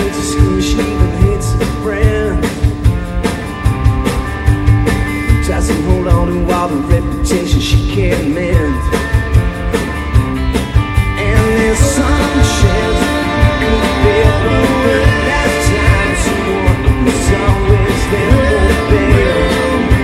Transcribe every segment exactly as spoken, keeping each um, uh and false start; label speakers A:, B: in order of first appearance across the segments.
A: hates a school, she even hates a friend. Tries to hold on to all the reputation she can't mend. And there's some chance could be a little last time someone was always there for baby.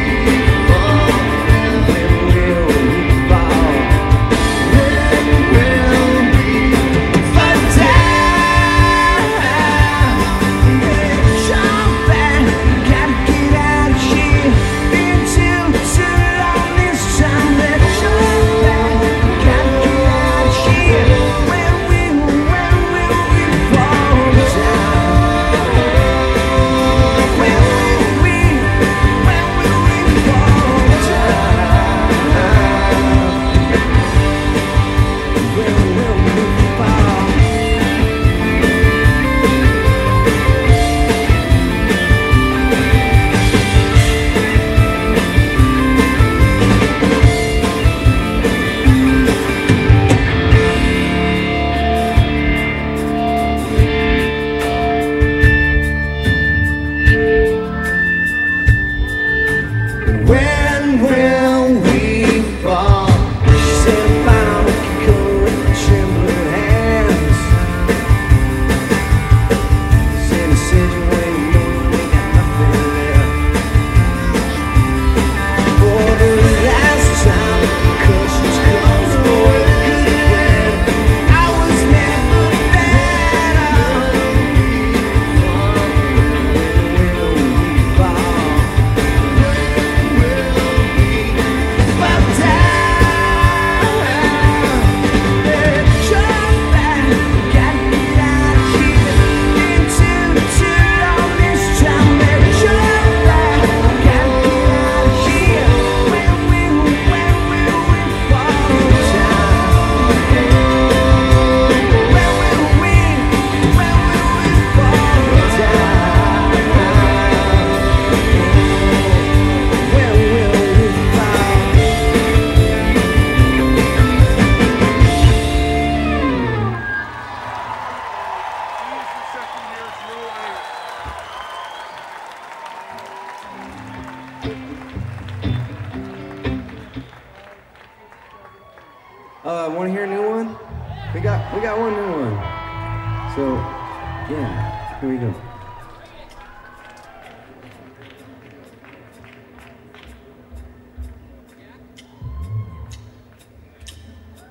A: Uh, want to hear a new one? We got we got one new one. So, yeah, here we go.